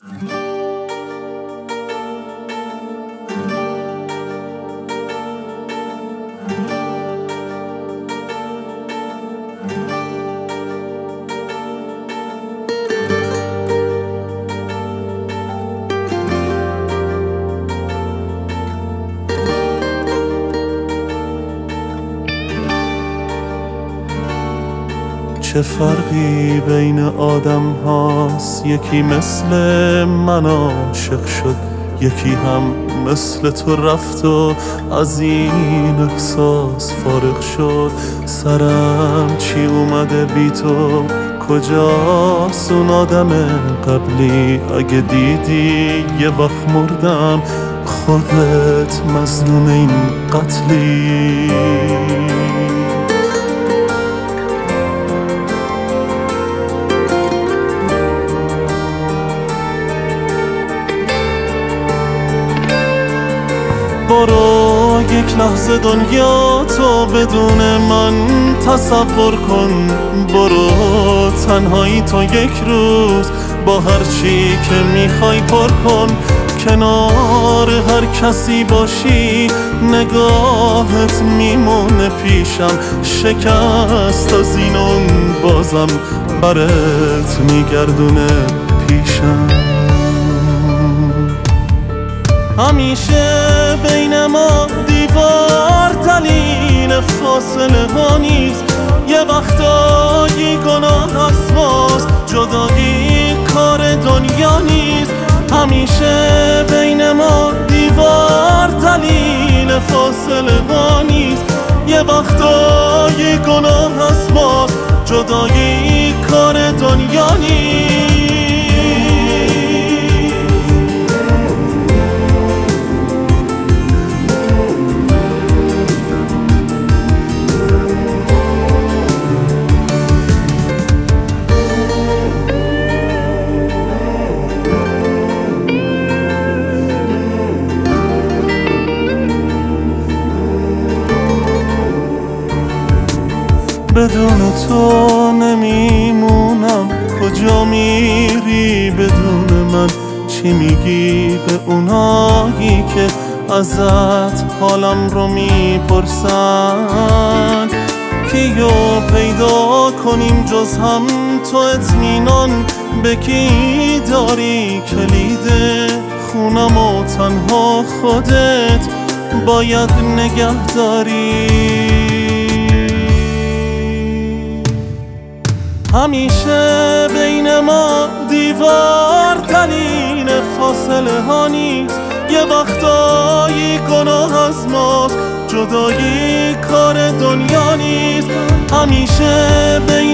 چه فرقی بین آدم هاست؟ یکی مثل من عاشق شد، یکی هم مثل تو رفت و از این احساس فارغ شد. سرم چی اومده بی تو؟ کجاست اون آدم قبلی؟ اگه دیدی یه وقت مردم، خودت مظنون این قتلی. برو یک لحظه دنیا تو بدون من تصور کن، برو تنهایی تو یک روز با هر چی که میخوای پر کن. کنار هر کسی باشی نگاهت میمونه پیشم، شکست از این اون بازم برات میگردونه پیشم. همیشه بین ما دیوار دلیل فاصله ها نیست، یه وقتایی گناه از ماست، جدایی کار دنیا نیست. همیشه بین ما دیوار دلیل فاصله ها نیست، یه وقتایی گناه از ماست، جدایی کار دنیا نیست. بدون تو نمیمونم، کجا میری بدون من؟ چی میگی به اونایی که ازت حالم رو میپرسن؟ کیو پیدا کنیم جز هم تو؟ اطمینان به کی داری؟ کلید خونم و تنها خودت باید نگه داری. همیشه بین ما دیوار دلیل فاصله ها نیست، یه وقتایی گناه از ماست، جدایی کار دنیا نیست. همیشه بین